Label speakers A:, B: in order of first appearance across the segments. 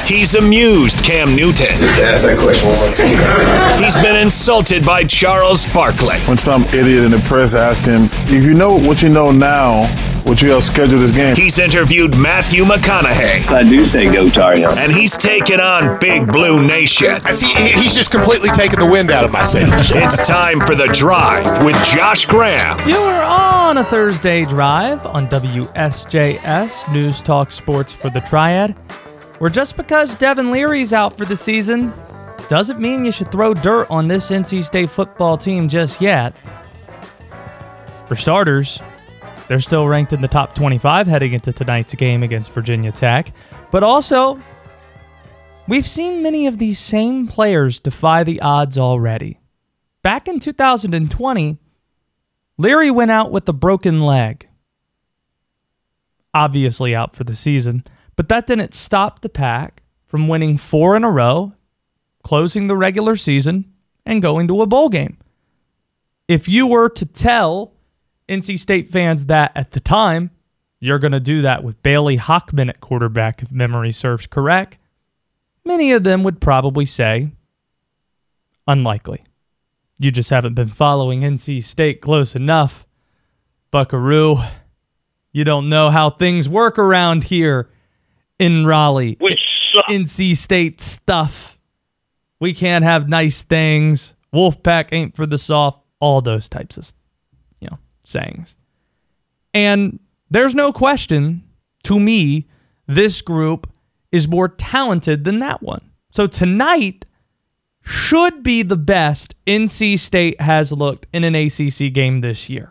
A: He's amused Cam Newton.
B: Just ask that question one more time.
A: He's been insulted by Charles Barkley.
C: When some idiot in the press asked him, if you know what you know now, would you have scheduled this game?
A: He's interviewed Matthew McConaughey.
B: I do say go Tar Heels.
A: And he's taken on Big Blue Nation.
D: He's just completely taken the wind out of my sails.
A: It's time for The Drive with Josh Graham.
E: You are on a Thursday drive on WSJS, News Talk Sports for the Triad, where just because Devin Leary's out for the season doesn't mean you should throw dirt on this NC State football team just yet. For starters, they're still ranked in the top 25 heading into tonight's game against Virginia Tech. But also, we've seen many of these same players defy the odds already. Back in 2020, Leary went out with a broken leg. Obviously out for the season, but that didn't stop the Pack from winning 4 in a row, closing the regular season, and going to a bowl game. If you were to tell NC State fans that at the time, you're going to do that with Bailey Hockman at quarterback if memory serves correct, many of them would probably say, unlikely. You just haven't been following NC State close enough, Buckaroo. You don't know how things work around here in Raleigh. NC State stuff. We can't have nice things. Wolfpack ain't for the soft. All those types of sayings. And there's no question, to me, this group is more talented than that one. So tonight should be the best NC State has looked in an ACC game this year.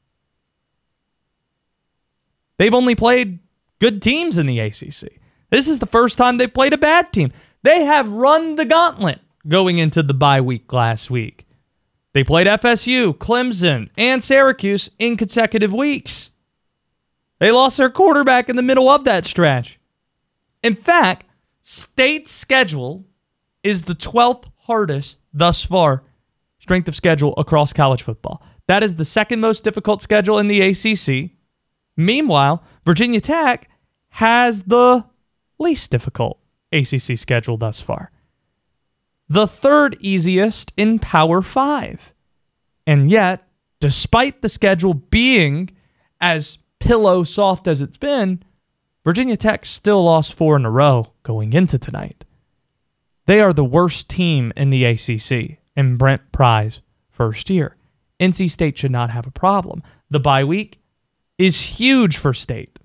E: They've only played good teams in the ACC. This is the first time they played a bad team. They have run the gauntlet going into the bye week last week. They played FSU, Clemson, and Syracuse in consecutive weeks. They lost their quarterback in the middle of that stretch. In fact, State's schedule is the 12th hardest thus far strength of schedule across college football. That is the second most difficult schedule in the ACC. Meanwhile, Virginia Tech has the least difficult ACC schedule thus far. The third easiest in Power 5. And yet, despite the schedule being as pillow soft as it's been, Virginia Tech still lost 4 in a row going into tonight. They are the worst team in the ACC in Brent Pry's first year. NC State should not have a problem. The bye week is huge for State.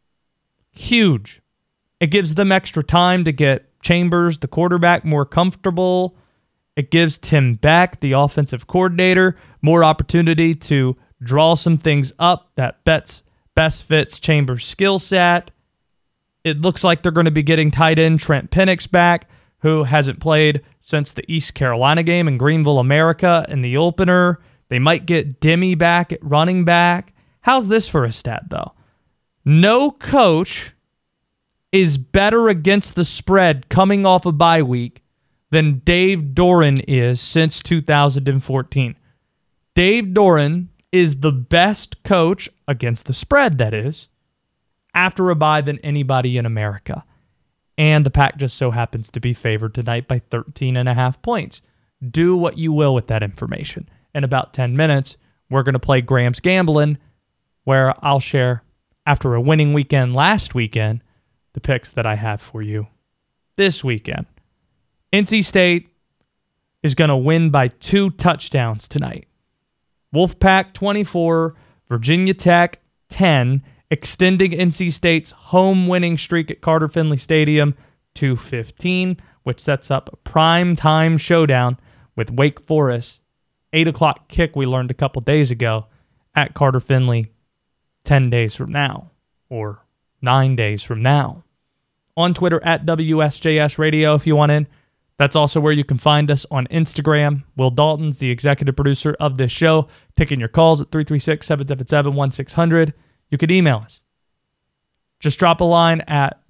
E: Huge. It gives them extra time to get Chambers, the quarterback, more comfortable. It gives Tim Beck, the offensive coordinator, more opportunity to draw some things up that best fits Chambers' skill set. It looks like they're going to be getting tight end Trent Penix back, who hasn't played since the East Carolina game in Greenville, America, in the opener. They might get Demi back at running back. How's this for a stat, though? No coach is better against the spread coming off a bye week than Dave Doran is since 2014. Dave Doran is the best coach against the spread, that is, after a bye than anybody in America. And the Pack just so happens to be favored tonight by 13.5 points. Do what you will with that information. In about 10 minutes, we're going to play Graham's Gambling, where I'll share, after a winning weekend last weekend, the picks that I have for you this weekend. NC State is going to win by 2 touchdowns tonight. Wolfpack 24, Virginia Tech 10, extending NC State's home winning streak at Carter Finley Stadium to 15, which sets up a prime time showdown with Wake Forest. 8 o'clock kick we learned a couple days ago at Carter Finley 10 days from now, or 9 days from now. On Twitter at WSJS Radio if you want in. That's also where you can find us on Instagram. Will Dalton's the executive producer of this show, taking your calls at 336-777-1600. You could email us. Just drop a line at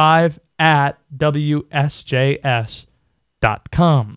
E: thedrive@WSJS.com.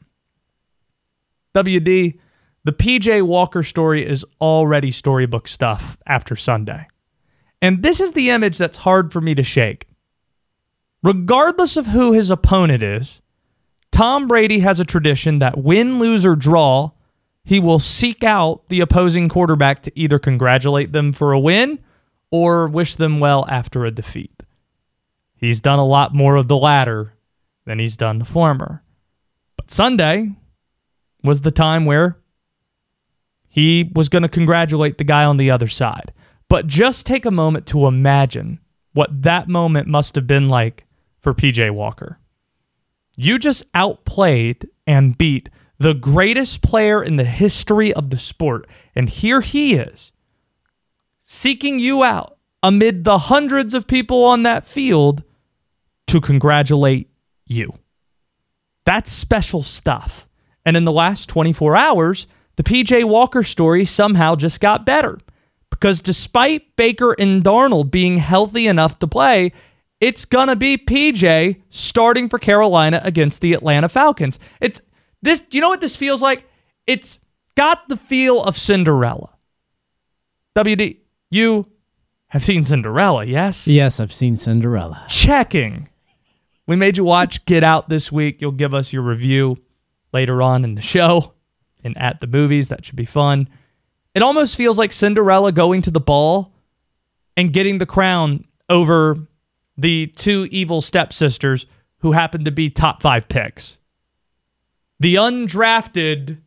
E: WD, the PJ Walker story is already storybook stuff after Sunday. And this is the image that's hard for me to shake. regardless of who his opponent is, Tom Brady has a tradition that win, lose, or draw, he will seek out the opposing quarterback to either congratulate them for a win or wish them well after a defeat. He's done a lot more of the latter than he's done the former. But Sunday was the time where he was going to congratulate the guy on the other side. But just take a moment to imagine what that moment must have been like for PJ Walker. You just outplayed and beat the greatest player in the history of the sport. And here he is, seeking you out amid the hundreds of people on that field to congratulate you. That's special stuff. And in the last 24 hours, the PJ Walker story somehow just got better. Because despite Baker and Darnold being healthy enough to play, it's going to be PJ starting for Carolina against the Atlanta Falcons. It's this. You know what this feels like? It's got the feel of Cinderella. WD, you have seen Cinderella, yes?
F: Yes, I've seen Cinderella.
E: Checking. We made you watch Get Out this week. You'll give us your review later on in the show and at the movies. That should be fun. It almost feels like Cinderella going to the ball and getting the crown over the two evil stepsisters who happen to be top 5 picks. The undrafted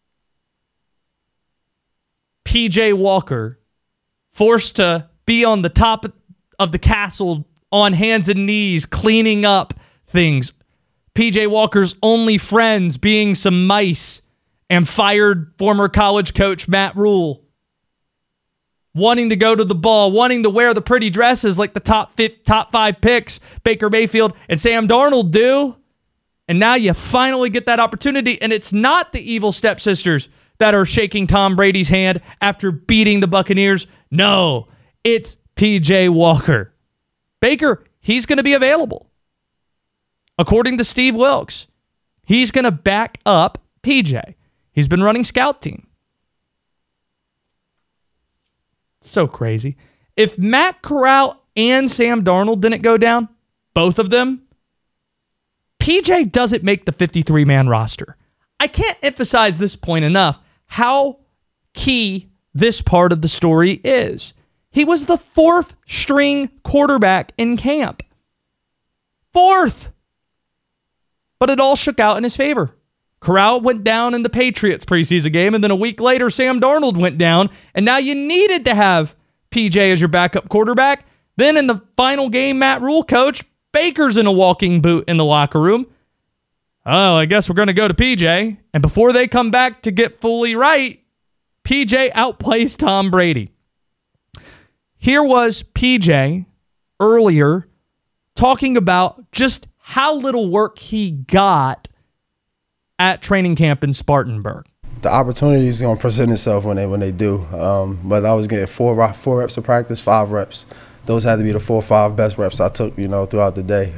E: PJ Walker, forced to be on the top of the castle on hands and knees, cleaning up things. PJ Walker's only friends being some mice and fired former college coach Matt Rule. Wanting to go to the ball, wanting to wear the pretty dresses like the top 5 picks Baker Mayfield and Sam Darnold do. And now you finally get that opportunity, and it's not the evil stepsisters that are shaking Tom Brady's hand after beating the Buccaneers. No, it's PJ Walker. Baker, he's going to be available. According to Steve Wilks, he's going to back up PJ. He's been running scout team. So crazy. If Matt Corral and Sam Darnold didn't go down, both of them, PJ doesn't make the 53-man roster. I can't emphasize this point enough, how key this part of the story is. He was the 4th string quarterback in camp. 4th. But it all shook out in his favor. Corral went down in the Patriots preseason game, and then a week later, Sam Darnold went down, and now you needed to have PJ as your backup quarterback. Then in the final game, Matt Rule coach, Baker's in a walking boot in the locker room. Oh, I guess we're going to go to PJ. And before they come back to get fully right, PJ outplays Tom Brady. Here was PJ earlier talking about just how little work he got at training camp in Spartanburg.
G: The opportunity is going to present itself when they do. But I was getting 4 reps of practice, 5 reps. Those had to be the 4 or 5 best reps I took, throughout the day.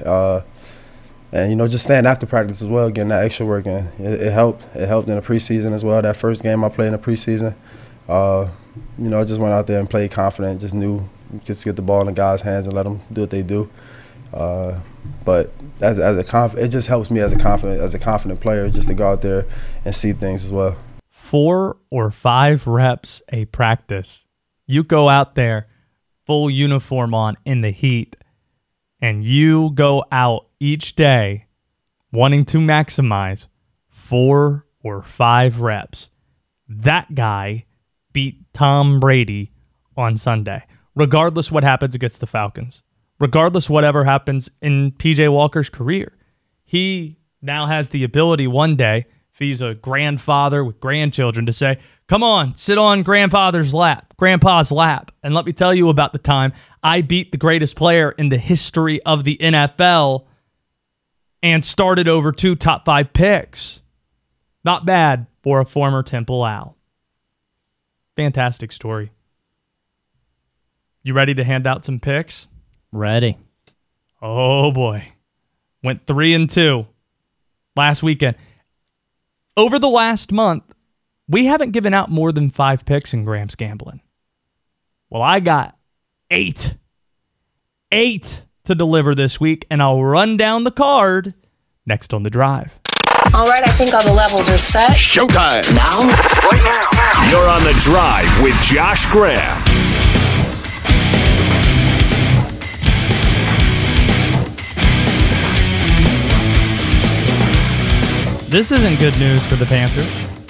G: And just staying after practice as well, getting that extra work in. It helped. It helped in the preseason as well. That first game I played in the preseason, I just went out there and played confident. Just knew just get the ball in the guys' hands and let them do what they do. But it just helps me as a confident player just to go out there and see things as well.
E: 4 or 5 reps a practice. You go out there, full uniform on in the heat, and you go out each day wanting to maximize 4 or 5 reps. That guy beat Tom Brady on Sunday, regardless what happens against the Falcons. Regardless whatever happens in PJ Walker's career, he now has the ability one day, if he's a grandfather with grandchildren, to say, come on, sit on grandpa's lap, and let me tell you about the time I beat the greatest player in the history of the NFL and started over 2 top 5 picks. Not bad for a former Temple Owl. Fantastic story. You ready to hand out some picks?
F: Ready.
E: Oh, boy. Went 3-2 last weekend. Over the last month, we haven't given out more than 5 picks in Graham's Gambling. Well, I got 8. 8 to deliver this week, and I'll run down the card next on The Drive.
H: All right, I think all the levels are set.
D: Showtime.
H: Now?
A: Right now. You're on The Drive with Josh Graham.
E: This isn't good news for the Panthers.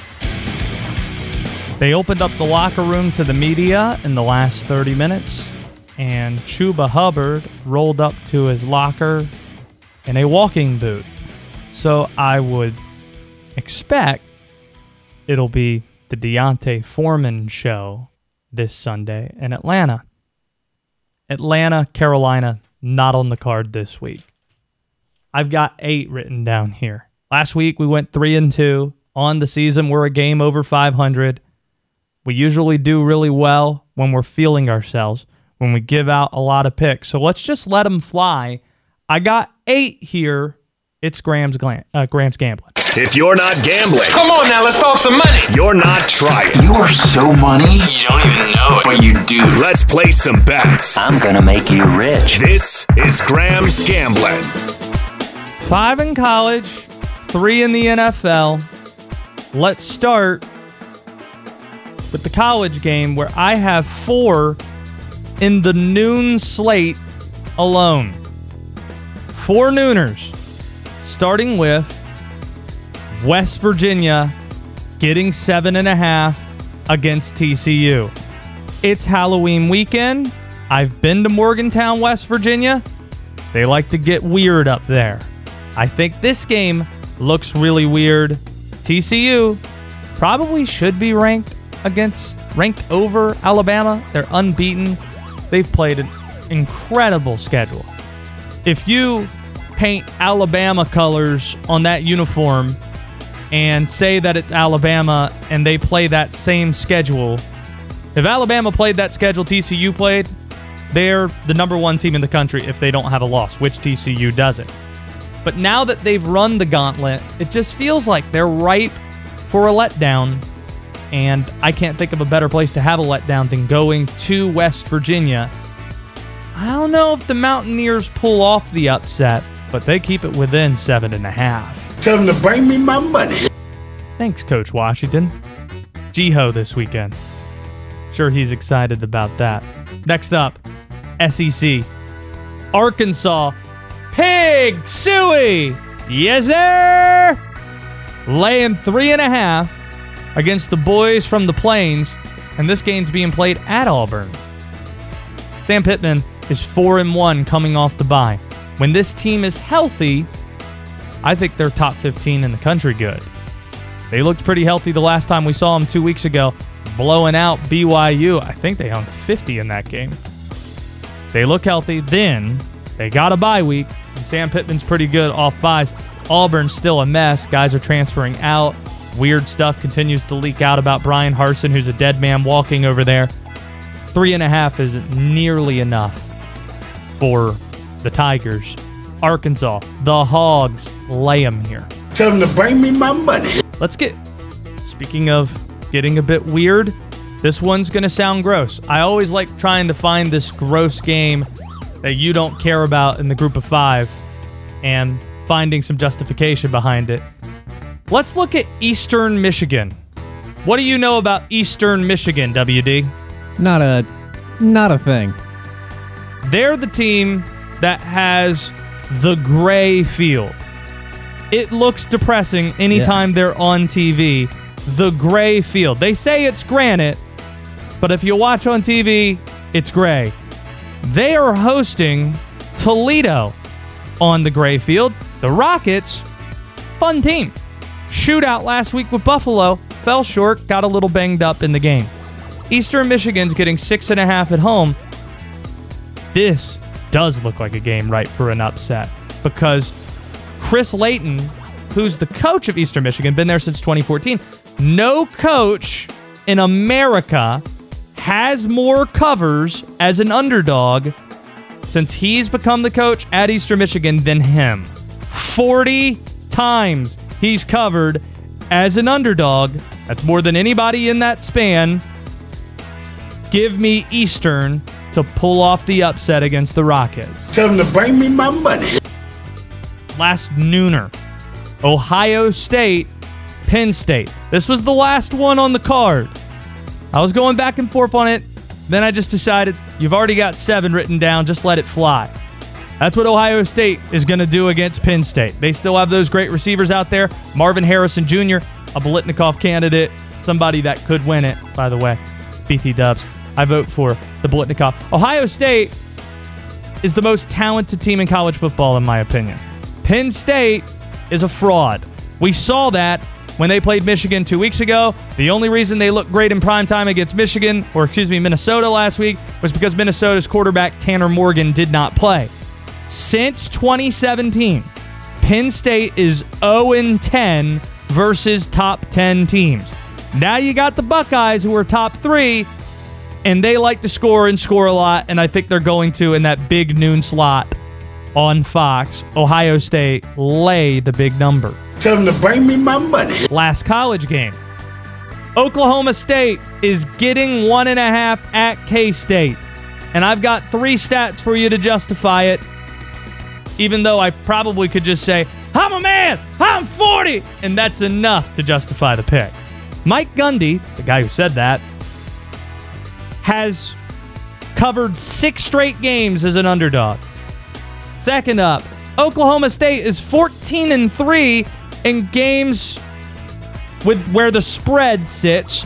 E: They opened up the locker room to the media in the last 30 minutes, and Chuba Hubbard rolled up to his locker in a walking boot. So I would expect it'll be the Deontay Foreman show this Sunday in Atlanta. Atlanta, Carolina, not on the card this week. I've got 8 written down here. Last week, we went 3-2. On the season, we're a game over 500. We usually do really well when we're feeling ourselves, when we give out a lot of picks. So let's just let them fly. I got 8 here. It's Graham's Gambling.
A: If you're not gambling,
I: Come on now, let's talk some money.
A: you're not trying.
J: You're so money.
I: You don't even know it, but you do.
A: Let's place some bets.
J: I'm gonna make you rich.
A: This is Graham's Gambling.
E: 5 in college, 3 in the NFL. Let's start with the college game where I have 4 in the noon slate alone. 4 nooners, starting with West Virginia getting 7.5 against TCU. It's Halloween weekend. I've been to Morgantown, West Virginia. They like to get weird up there. I think this game looks really weird. TCU probably should be ranked over Alabama. They're unbeaten. They've played an incredible schedule. If you paint Alabama colors on that uniform and say that it's Alabama and they play that same schedule, if Alabama played that schedule TCU played, they're the number 1 team in the country if they don't have a loss, which TCU doesn't. But now that they've run the gauntlet, it just feels like they're ripe for a letdown. And I can't think of a better place to have a letdown than going to West Virginia. I don't know if the Mountaineers pull off the upset, but they keep it within 7.5.
J: Tell them to bring me my money.
E: Thanks, Coach Washington. G-Ho this weekend. Sure he's excited about that. Next up, SEC. Arkansas. Pig Suey. Yes, sir. Laying 3.5 against the boys from the Plains, and this game's being played at Auburn. Sam Pittman is 4-1 coming off the bye. When this team is healthy, I think they're top 15 in the country good. They looked pretty healthy the last time we saw them 2 weeks ago, blowing out BYU. I think they hung 50 in that game. They look healthy. Then they got a bye week, and Sam Pittman's pretty good off byes. Auburn's still a mess. Guys are transferring out. Weird stuff continues to leak out about Brian Harsin, who's a dead man walking over there. 3.5 isn't nearly enough for the Tigers. Arkansas, the Hogs, lay them here.
J: Tell them to bring me my money.
E: Speaking of getting a bit weird, this one's going to sound gross. I always like trying to find this gross game that you don't care about in the group of 5 and finding some justification behind it. Let's look at Eastern Michigan. What do you know about Eastern Michigan, WD?
F: Not a thing.
E: They're the team that has the gray field. It looks depressing anytime they're on TV. The gray field. They say it's granite, but if you watch on TV, it's gray. They are hosting Toledo on the gray field. The Rockets, fun team. Shootout last week with Buffalo. Fell short, got a little banged up in the game. Eastern Michigan's getting 6.5 at home. This does look like a game ripe for an upset because Chris Layton, who's the coach of Eastern Michigan, been there since 2014. No coach in America has more covers as an underdog since he's become the coach at Eastern Michigan than him. 40 times he's covered as an underdog. That's more than anybody in that span. Give me Eastern to pull off the upset against the Rockets.
J: Tell them to bring me my money.
E: Last nooner, Ohio State, Penn State. This was the last one on the card. I was going back and forth on it. Then I just decided, you've already got 7 written down. Just let it fly. That's what Ohio State is going to do against Penn State. They still have those great receivers out there. Marvin Harrison Jr., a Biletnikoff candidate, somebody that could win it, by the way. BT Dubs. I vote for the Biletnikoff. Ohio State is the most talented team in college football, in my opinion. Penn State is a fraud. We saw that when they played Michigan 2 weeks ago. The only reason they looked great in primetime against Minnesota last week was because Minnesota's quarterback Tanner Morgan did not play. Since 2017, Penn State is 0-10 versus top 10 teams. Now you got the Buckeyes, who are top 3, and they like to score and score a lot, and I think they're going to in that big noon slot on Fox. Ohio State lay the big number.
J: Tell them to bring me my money.
E: Last college game. Oklahoma State is getting 1.5 at K-State. And I've got 3 stats for you to justify it, even though I probably could just say, I'm a man, I'm 40, and that's enough to justify the pick. Mike Gundy, the guy who said that, has covered 6 straight games as an underdog. Second up, Oklahoma State is 14-3 in games with where the spread sits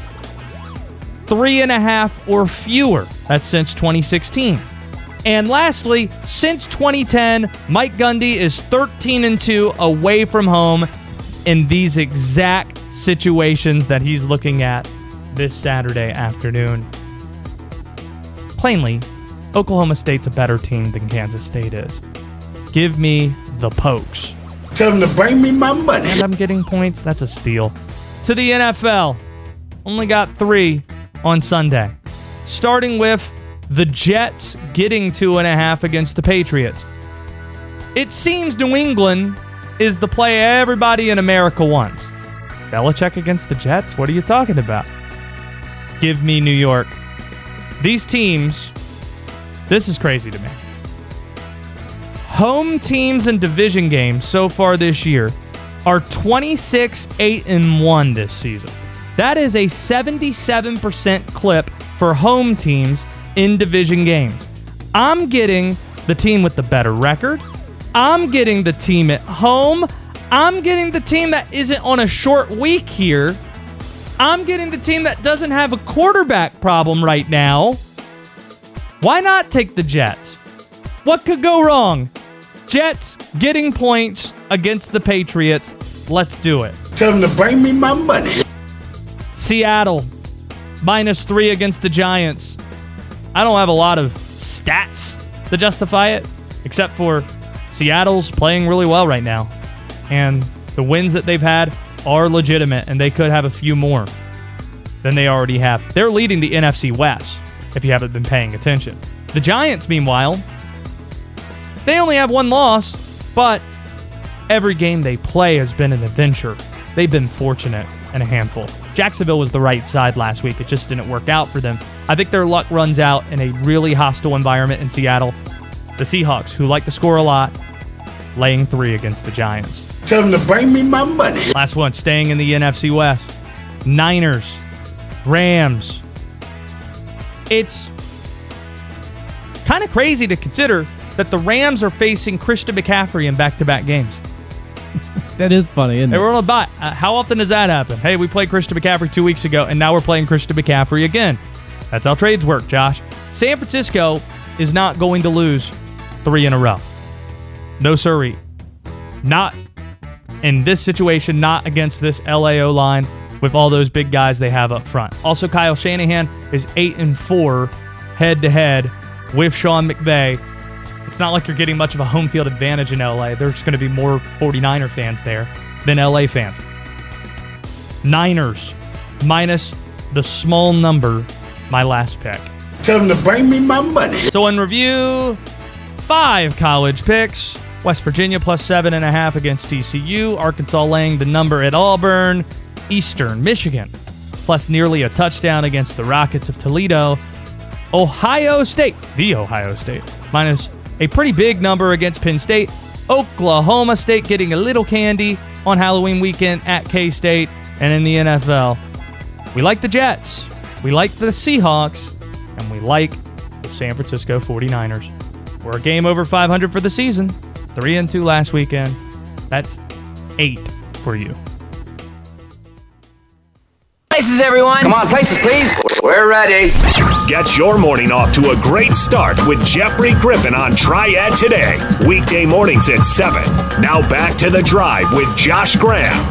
E: 3.5 or fewer. That's since 2016. And lastly, since 2010, Mike Gundy is 13-2 away from home in these exact situations that he's looking at this Saturday afternoon. Plainly, Oklahoma State's a better team than Kansas State is. Give me the Pokes.
J: Tell them to bring me my money.
E: And I'm getting points. That's a steal. To the NFL. Only got 3 on Sunday. Starting with the Jets getting 2.5 against the Patriots. It seems New England is the play everybody in America wants. Belichick against the Jets? What are you talking about? Give me New York. These teams, this is crazy to me. Home teams in division games so far this year are 26-8-1 this season. That is a 77% clip for home teams in division games. I'm getting the team with the better record. I'm getting the team at home. I'm getting the team that isn't on a short week here. I'm getting the team that doesn't have a quarterback problem right now. Why not take the Jets? What could go wrong? Jets getting points against the Patriots. Let's do it.
J: Tell them to bring me my money.
E: Seattle, -3 against the Giants. I don't have a lot of stats to justify it, except for Seattle's playing really well right now. And the wins that they've had are legitimate, and they could have a few more than they already have. They're leading the NFC West, if you haven't been paying attention. The Giants, meanwhile, they only have 1 loss, but every game they play has been an adventure. They've been fortunate and a handful. Jacksonville was the right side last week. It just didn't work out for them. I think their luck runs out in a really hostile environment in Seattle. The Seahawks, who like to score a lot, laying 3 against the Giants.
J: Tell them to bring me my money.
E: Last one, staying in the NFC West. Niners, Rams. It's kind of crazy to consider that the Rams are facing Christian McCaffrey in back-to-back games.
F: That is funny, isn't it?
E: They were on a bye. How often does that happen? Hey, we played Christian McCaffrey 2 weeks ago, and now we're playing Christian McCaffrey again. That's how trades work, Josh. San Francisco is not going to lose 3 in a row. No siree. Not in this situation, not against this LAO line with all those big guys they have up front. Also, Kyle Shanahan is 8-4 head-to-head with Sean McVay. It's not like you're getting much of a home field advantage in LA. There's going to be more 49er fans there than LA fans. Niners, minus the small number, my last pick.
J: Tell them to bring me my money.
E: So in review, 5 college picks. West Virginia +7.5 against TCU. Arkansas laying the number at Auburn. Eastern Michigan plus nearly a touchdown against the Rockets of Toledo. Ohio State, minus a pretty big number against Penn State. Oklahoma State getting a little candy on Halloween weekend at K-State. And in the NFL, we like the Jets, we like the Seahawks, and we like the San Francisco 49ers. We're a game over 500 for the season, 3-2 last weekend. That's 8 for you.
I: Places, everyone. Come on, places, please. We're ready.
A: Get your morning off to a great start with Jeffrey Griffin on Triad Today. Weekday mornings at 7. Now back to The Drive with Josh Graham.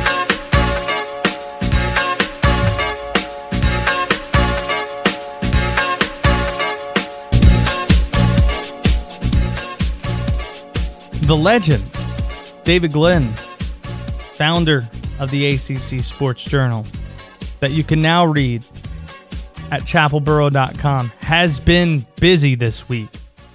E: The legend, David Glenn, founder of the ACC Sports Journal, that you can now read at chapelboro.com, has been busy this week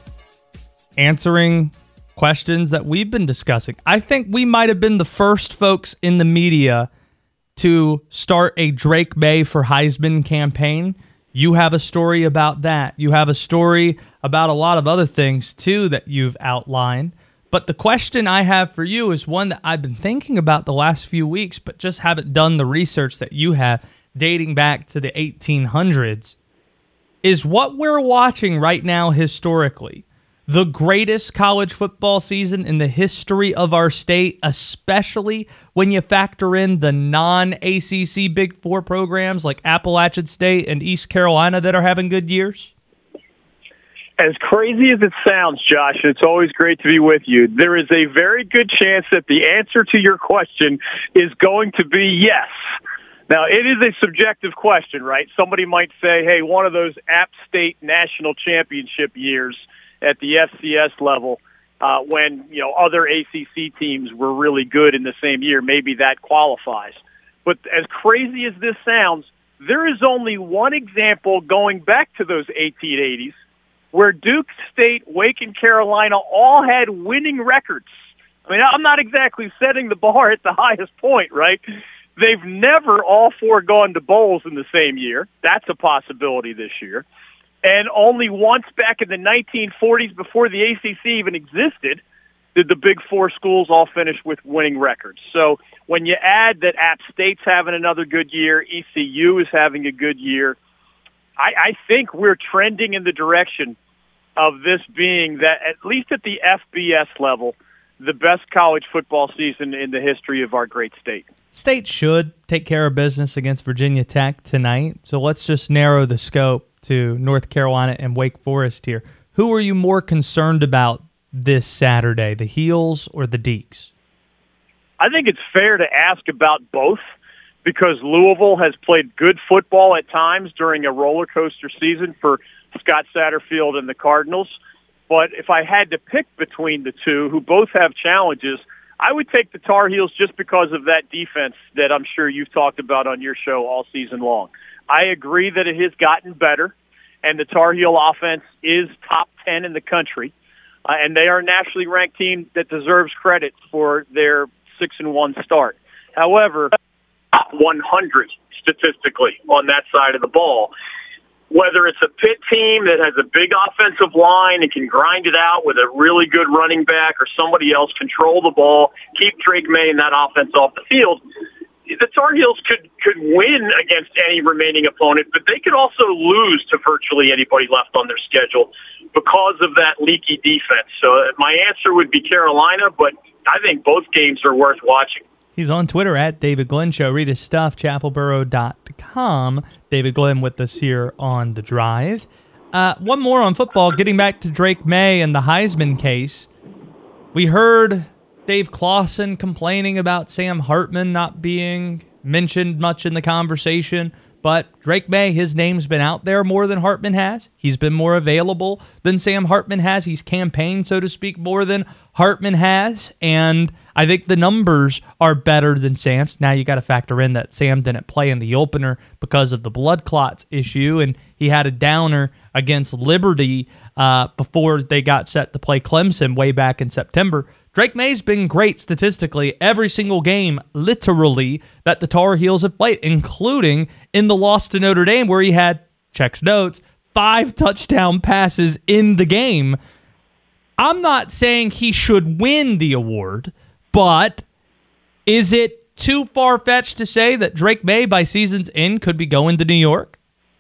E: answering questions that we've been discussing. I think we might have been the first folks in the media to start a Drake May for Heisman campaign. You have a story about that. You have a story about a lot of other things, too, that you've outlined. But the question I have for you is one that I've been thinking about the last few weeks, but just haven't done the research that you have, dating back to the 1800s, is what we're watching right now historically the greatest college football season in the history of our state, especially when you factor in the non-ACC Big Four programs like Appalachian State and East Carolina that are having good years?
K: As crazy as it sounds, Josh, it's always great to be with you. There is a very good chance that the answer to your question is going to be yes. Now, it is a subjective question, right? Somebody might say, hey, one of those App State national championship years at the FCS level when, other ACC teams were really good in the same year, maybe that qualifies. But as crazy as this sounds, there is only one example going back to those 1880s where Duke State, Wake, and Carolina all had winning records. I mean, I'm not exactly setting the bar at the highest point, right? They've never all four gone to bowls in the same year. That's a possibility this year. And only once back in the 1940s, before the ACC even existed, did the Big Four schools all finish with winning records. So when you add that App State's having another good year, ECU is having a good year, I think we're trending in the direction of this being that, at least at the FBS level, the best college football season in the history of our great state.
E: State should take care of business against Virginia Tech tonight, so let's just narrow the scope to North Carolina and Wake Forest here. Who are you more concerned about this Saturday, the Heels or the Deacs?
K: I think it's fair to ask about both, because Louisville has played good football at times during a roller coaster season for Scott Satterfield and the Cardinals. But if I had to pick between the two, who both have challenges, I would take the Tar Heels just because of that defense that I'm sure you've talked about on your show all season long. I agree that it has gotten better, and the Tar Heel offense is top 10 in the country, and they are a nationally ranked team that deserves credit for their 6-1 start. However, top 100 statistically on that side of the ball. Whether it's a Pitt team that has a big offensive line and can grind it out with a really good running back, or somebody else control the ball, keep Drake May and that offense off the field, the Tar Heels could win against any remaining opponent, but they could also lose to virtually anybody left on their schedule because of that leaky defense. So my answer would be Carolina, but I think both games are worth watching.
E: He's on Twitter at David Glenn Show. Read his stuff, chapelboro.com. David Glenn with us here on The Drive. One more on football. Getting back to Drake May and the Heisman case, we heard Dave Clawson complaining about Sam Hartman not being mentioned much in the conversation. But Drake May, his name's been out there more than Hartman has. He's been more available than Sam Hartman has. He's campaigned, so to speak, more than Hartman has. And I think the numbers are better than Sam's. Now you got to factor in that Sam didn't play in the opener because of the blood clots issue, and he had a downer against Liberty before they got set to play Clemson way back in September. Drake May's been great statistically every single game, literally, that the Tar Heels have played, including in the loss to Notre Dame where he had, checks notes, 5 touchdown passes in the game. I'm not saying he should win the award, but is it too far-fetched to say that Drake May, by season's end, could be going to New York?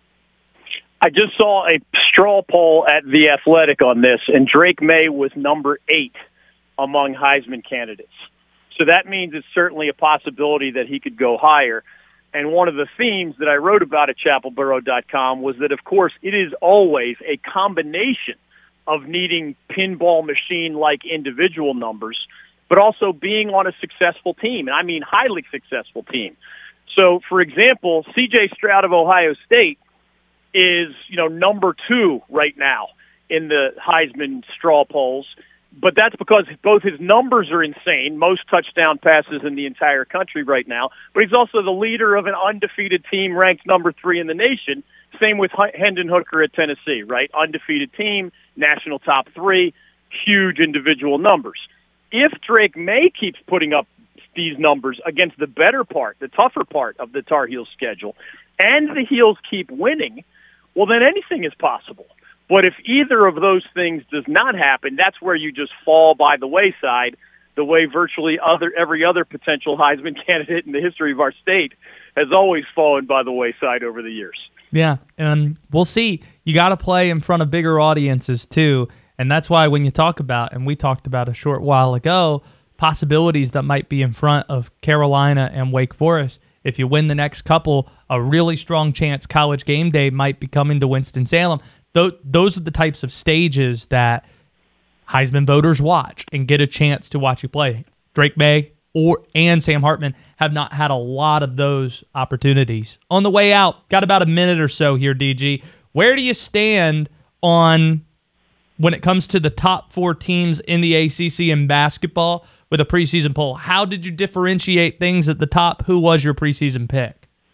K: I just saw a straw poll at The Athletic on this, and Drake May was number 8 among Heisman candidates. So that means it's certainly a possibility that he could go higher. And one of the themes that I wrote about at chapelborough.com was that, of course, it is always a combination of needing pinball machine-like individual numbers, but also being on a successful team, and I mean highly successful team. So, for example, C.J. Stroud of Ohio State is, number 2 right now in the Heisman straw polls, but that's because both his numbers are insane, most touchdown passes in the entire country right now, but he's also the leader of an undefeated team ranked number 3 in the nation. Same with Hendon Hooker at Tennessee, right? Undefeated team, national top 3, huge individual numbers. If Drake May keeps putting up these numbers against the better part, the tougher part of the Tar Heels schedule, and the Heels keep winning, well, then anything is possible. But if either of those things does not happen, that's where you just fall by the wayside, the way virtually every other potential Heisman candidate in the history of our state has always fallen by the wayside over the years.
E: Yeah, and we'll see. You got to play in front of bigger audiences, too. And that's why when you talk about, and we talked about a short while ago, possibilities that might be in front of Carolina and Wake Forest. If you win the next couple, a really strong chance College Game Day might be coming to Winston-Salem. Those are the types of stages that Heisman voters watch and get a chance to watch you play. Drake May and Sam Hartman have not had a lot of those opportunities. On the way out, got about a minute or so here, DG. Where do you stand on when it comes to the top 4 teams in the ACC in basketball with a preseason poll? How did you differentiate things at the top? Who was your preseason pick?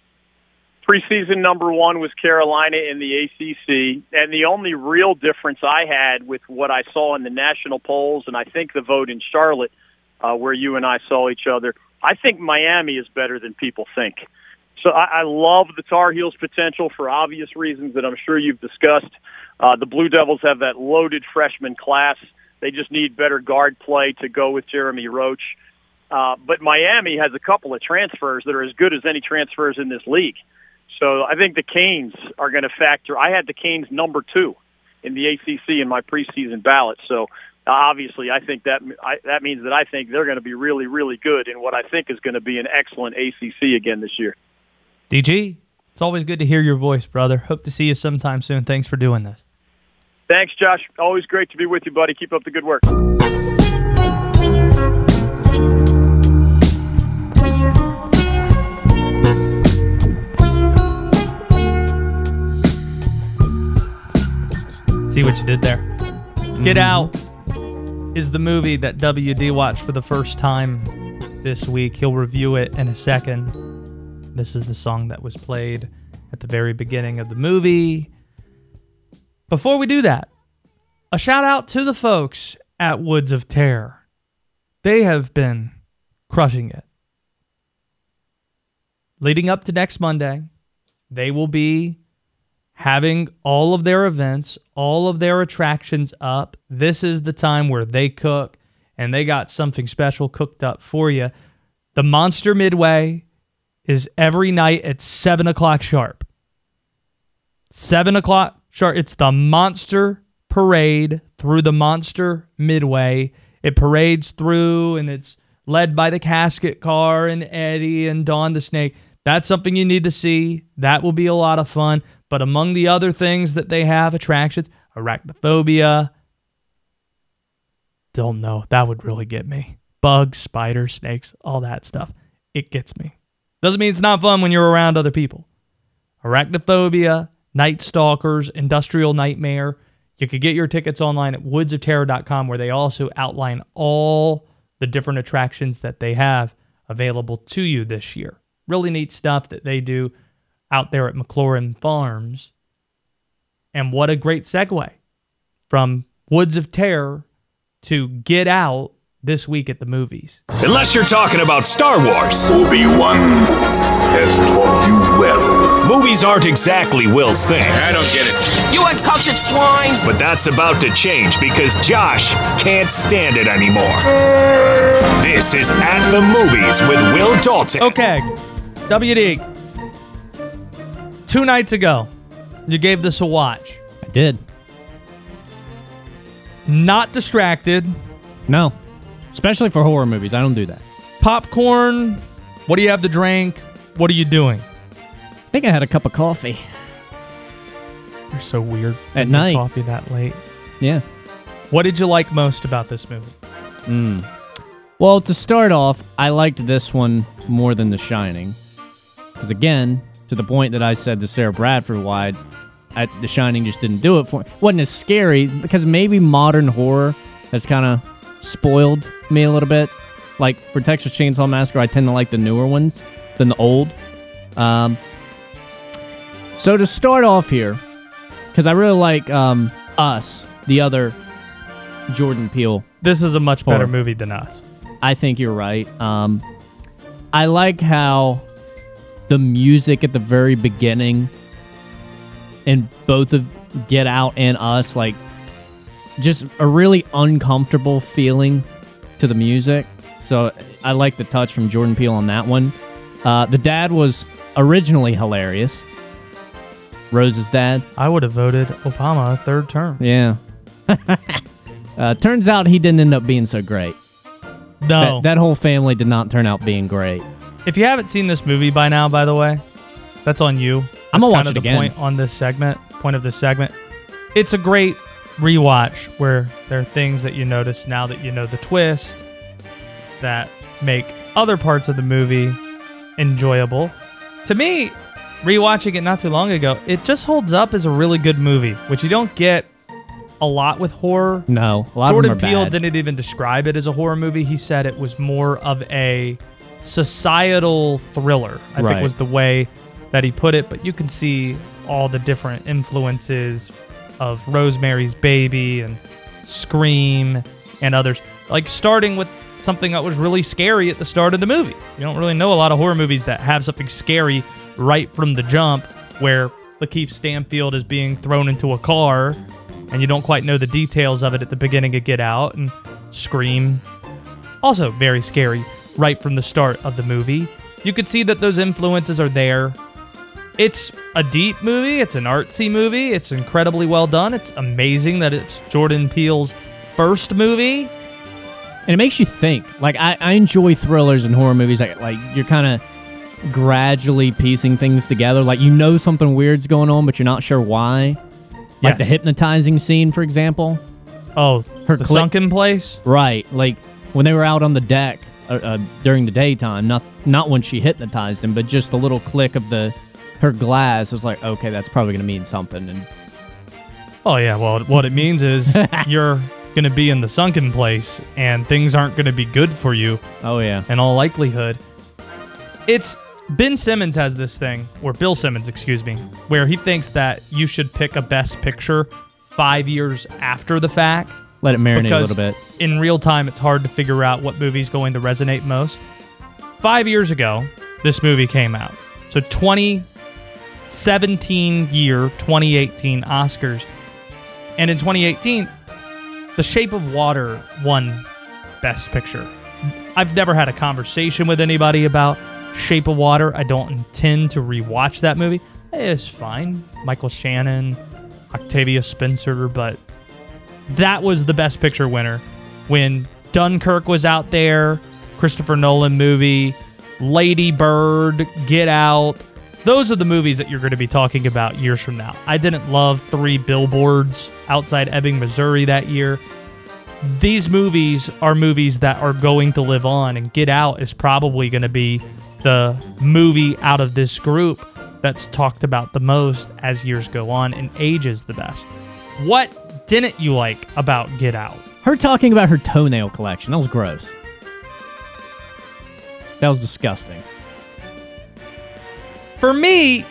K: Preseason number 1 was Carolina in the ACC, and the only real difference I had with what I saw in the national polls, and I think the vote in Charlotte, where you and I saw each other, I think Miami is better than people think. So I love the Tar Heels' potential for obvious reasons that I'm sure you've discussed. The Blue Devils have that loaded freshman class. They just need better guard play to go with Jeremy Roach. But Miami has a couple of transfers that are as good as any transfers in this league. So I think the Canes are going to factor. I had the Canes number 2 in the ACC in my preseason ballot. So obviously I think that means that I think they're going to be really, really good in what I think is going to be an excellent ACC again this year.
E: DG, it's always good to hear your voice, brother. Hope to see you sometime soon. Thanks for doing this.
K: Thanks, Josh. Always great to be with you, buddy. Keep up the good work.
E: See what you did there. Get Out is the movie that WD watched for the first time this week. He'll review it in a second. This is the song that was played at the very beginning of the movie. Before we do that, a shout out to the folks at Woods of Terror. They have been crushing it. Leading up to next Monday, they will be having all of their events, all of their attractions up. This is the time where they cook, and they got something special cooked up for you. The Monster Midway is every night at 7 o'clock sharp. 7 o'clock sharp. It's the Monster Parade through the Monster Midway. It parades through, and it's led by the Casket Car and Eddie and Dawn the Snake. That's something you need to see. That will be a lot of fun. But among the other things that they have, attractions, arachnophobia. Don't know. That would really get me. Bugs, spiders, snakes, all that stuff. It gets me. Doesn't mean it's not fun when you're around other people. Arachnophobia, Night Stalkers, Industrial Nightmare. You could get your tickets online at woodsofterror.com, where they also outline all the different attractions that they have available to you this year. Really neat stuff that they do out there at McLaurin Farms. And what a great segue from Woods of Terror to Get Out this week at the movies.
A: Unless you're talking about Star Wars.
J: Obi-Wan has taught you well.
A: Movies aren't exactly Will's thing.
J: I don't get it.
I: You uncultured swine!
A: But that's about to change because Josh can't stand it anymore. This is At the Movies with Will Dalton.
E: Okay, WD. 2 nights ago, you gave this a watch.
F: I did.
E: Not distracted.
F: No. Especially for horror movies. I don't do that.
E: Popcorn. What do you have to drink? What are you doing?
F: I think I had a cup of coffee.
E: You're so weird.
F: At night.
E: Coffee that late.
F: Yeah.
E: What did you like most about this movie?
F: Well, to start off, I liked this one more than The Shining. Because again, to the point that I said to Sarah Bradford why The Shining just didn't do it for me. Wasn't as scary because maybe modern horror has kind of spoiled me a little bit. Like for Texas Chainsaw Massacre, I tend to like the newer ones than the old. So to start off here, because I really like Us, the other Jordan Peele.
E: This is a much better movie than Us.
F: I think you're right. I like how the music at the very beginning in both of Get Out and Us, like, just a really uncomfortable feeling to the music. So I like the touch from Jordan Peele on that one. The dad was originally hilarious. Rose's dad.
E: I would have voted Obama a third term.
F: Yeah. Turns out he didn't end up being so great.
E: No.
F: That whole family did not turn out being great.
E: If you haven't seen this movie by now, by the way, that's on you.
F: I'm going to watch
E: kind
F: it
E: of the
F: again.
E: Point of this segment. It's a great rewatch where there are things that you notice now that you know the twist that make other parts of the movie enjoyable. To me, rewatching it not too long ago, it just holds up as a really good movie, which you don't get a lot with horror.
F: No, a lot
E: Jordan
F: of them are
E: Peele
F: bad.
E: didn't even describe it as a horror movie. He said it was more of a societal thriller, I think was the way that he put it. But you can see all the different influences of Rosemary's Baby and Scream and others. Like starting with something that was really scary at the start of the movie. You don't really know a lot of horror movies that have something scary right from the jump, where Lakeith Stanfield is being thrown into a car and you don't quite know the details of it at the beginning of Get Out. And Scream, also very scary right from the start of the movie. You could see that those influences are there. It's a deep movie. It's an artsy movie. It's incredibly well done. It's amazing that it's Jordan Peele's first movie.
F: And it makes you think. Like, I enjoy thrillers and horror movies. Like you're kind of gradually piecing things together. Like, you know something weird's going on, but you're not sure why. Like the hypnotizing scene, for example.
E: Oh, the sunken place?
F: Right. Like, when they were out on the deck during the daytime, not when she hypnotized him, but just the little click of her glass. I was like, okay, that's probably going to mean something. And
E: oh, yeah. Well, what it means is you're going to be in the sunken place and things aren't going to be good for you.
F: Oh, yeah.
E: In all likelihood. Ben Simmons has this thing, or Bill Simmons, excuse me, where he thinks that you should pick a best picture 5 years after the fact.
F: Let it marinate a little bit.
E: In real time, it's hard to figure out what movie's going to resonate most. 5 years ago, this movie came out. So 2017 year, 2018 Oscars. And in 2018, The Shape of Water won Best Picture. I've never had a conversation with anybody about Shape of Water. I don't intend to rewatch that movie. It's fine. Michael Shannon, Octavia Spencer, but that was the Best Picture winner. When Dunkirk was out there, Christopher Nolan movie, Lady Bird, Get Out. Those are the movies that you're going to be talking about years from now. I didn't love 3 Billboards Outside Ebbing, Missouri that year. These movies are movies that are going to live on, and Get Out is probably going to be the movie out of this group that's talked about the most as years go on and ages the best. What didn't you like about Get Out?
F: Her talking about her toenail collection. That was gross. That was disgusting.
E: For me,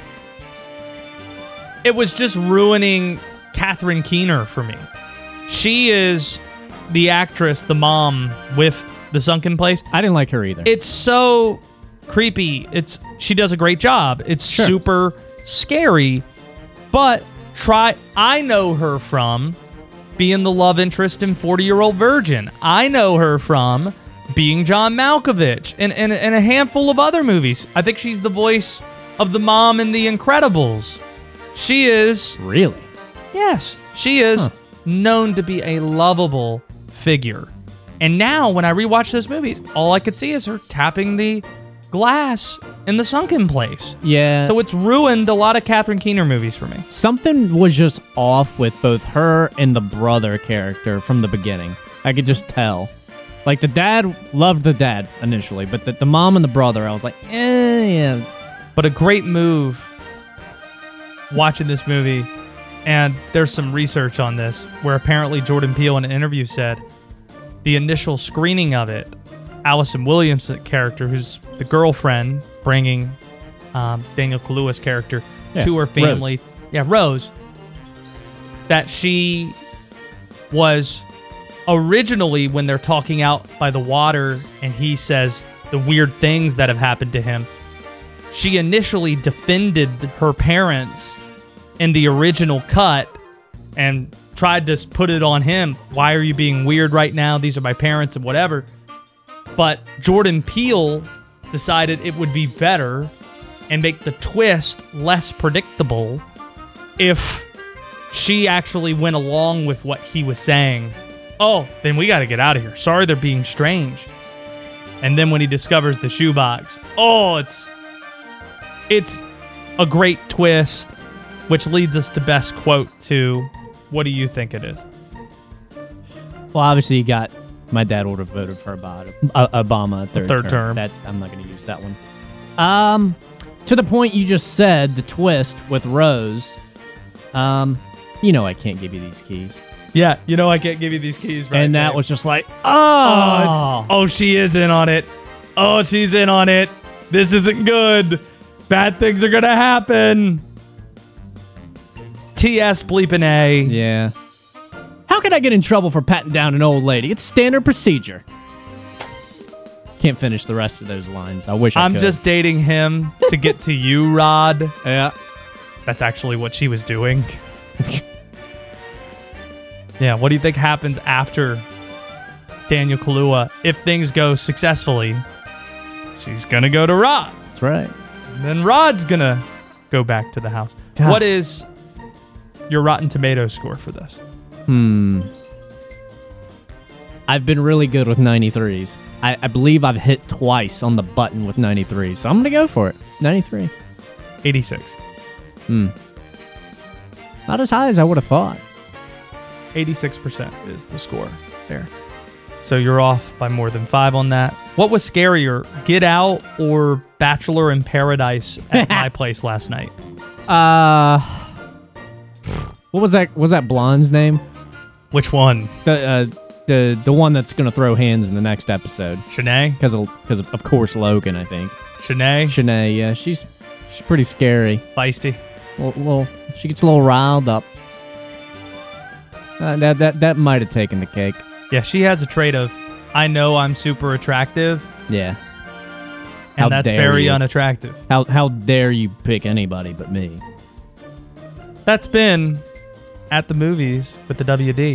E: it was just ruining Catherine Keener for me. She is the actress, the mom with The Sunken Place.
F: I didn't like her either.
E: It's so creepy. She does a great job. It's super scary, but I know her from being the love interest in 40-Year-Old Virgin. I know her from being John Malkovich and a handful of other movies. I think she's the voice of the mom in The Incredibles. She is...
F: Really?
E: Yes. She is known to be a lovable figure. And now, when I rewatch those movies, all I could see is her tapping the glass in the sunken place.
F: Yeah.
E: So it's ruined a lot of Catherine Keener movies for me.
F: Something was just off with both her and the brother character from the beginning. I could just tell. Like, the dad loved the dad initially, but the mom and the brother, I was like, yeah.
E: But a great move watching this movie, and there's some research on this, where apparently Jordan Peele in an interview said the initial screening of it, Allison Williams' character, who's the girlfriend, bringing Daniel Kaluuya's character to her family.
F: Rose.
E: Yeah, Rose. That she was originally, when they're talking out by the water and he says the weird things that have happened to him, she initially defended her parents in the original cut and tried to put it on him. Why are you being weird right now? These are my parents and whatever. But Jordan Peele decided it would be better and make the twist less predictable if she actually went along with what he was saying. Oh, then we got to get out of here. Sorry they're being strange. And then when he discovers the shoebox, it's a great twist, which leads us to best quote two. What do you think it is?
F: Well, obviously you got my dad would have voted for Obama third term. That I'm not going to use that one. To the point you just said, the twist with Rose. I can't give you these keys.
E: Yeah, I can't give you these keys. Right,
F: and that was just like,
E: she is in on it. Oh, she's in on it. This isn't good. Bad things are gonna happen. T.S. bleeping A.
F: Yeah. How could I get in trouble for patting down an old lady? It's standard procedure. Can't finish the rest of those lines. I wish I could.
E: I'm just dating him to get to you, Rod.
F: Yeah.
E: That's actually what she was doing. Yeah, what do you think happens after Daniel Kaluuya? If things go successfully, she's going to go to Rod.
F: That's right.
E: And then Rod's going to go back to the house.
F: God.
E: What is your Rotten Tomatoes score for this?
F: I've been really good with 93s. I believe I've hit twice on the button with 93s, so I'm going to go for it. 93.
E: 86.
F: Not as high as I would have thought.
E: 86% is the score there. So you're off by more than 5 on that. What was scarier, Get Out or Bachelor in Paradise at my place last night?
F: What was that? Was that blonde's name?
E: Which one?
F: The one that's gonna throw hands in the next episode.
E: Shanae?
F: Because of course Logan, I think.
E: Shanae,
F: yeah, she's pretty scary.
E: Feisty.
F: Well, she gets a little riled up. That might have taken the cake.
E: Yeah, she has a trait of, I know I'm super attractive.
F: Yeah.
E: And that's very unattractive.
F: How dare you pick anybody but me?
E: That's been At the Movies with the WD.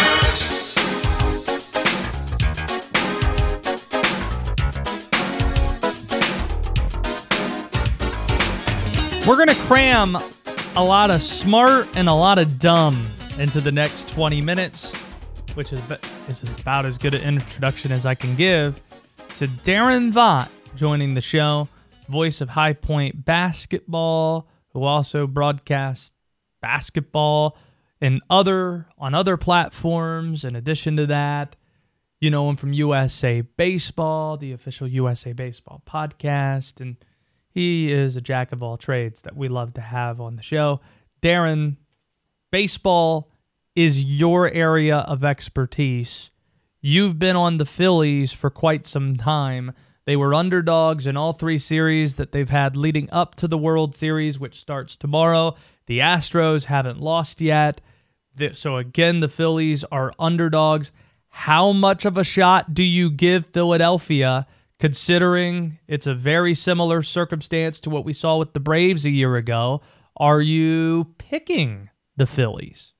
E: We're going to cram a lot of smart and a lot of dumb into the next 20 minutes, which is about as good an introduction as I can give to Darren Vaught joining the show, voice of High Point Basketball, who also broadcasts basketball on other platforms. In addition to that, you know him from USA Baseball, the official USA Baseball podcast, and he is a jack of all trades that we love to have on the show. Darren, baseball is your area of expertise. You've been on the Phillies for quite some time. They were underdogs in all 3 series that they've had leading up to the World Series, which starts tomorrow. The Astros haven't lost yet. So again, the Phillies are underdogs. How much of a shot do you give Philadelphia considering it's a very similar circumstance to what we saw with the Braves a year ago, are you picking the Phillies?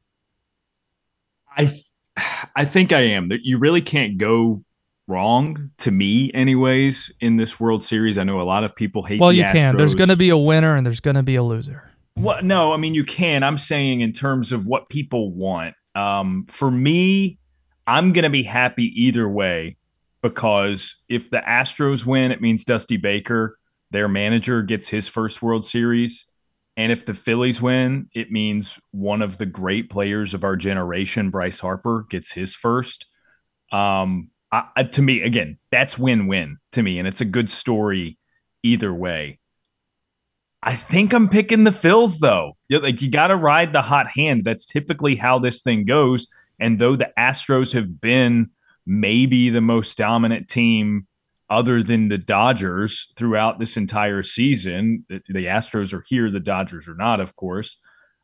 L: I think I am. You really can't go wrong, to me anyways, in this World Series. I know a lot of people hate the Astros.
E: Can. There's going to be a winner and there's going to be a loser.
L: Well, no, I mean, you can. I'm saying in terms of what people want. For me, I'm going to be happy either way, because if the Astros win, it means Dusty Baker, their manager, gets his first World Series. And if the Phillies win, it means one of the great players of our generation, Bryce Harper, gets his first. To me, again, that's win-win to me, and it's a good story either way. I think I'm picking the Phils, though. You got to ride the hot hand. That's typically how this thing goes. And though the Astros have been maybe the most dominant team other than the Dodgers throughout this entire season, the Astros are here, the Dodgers are not, of course.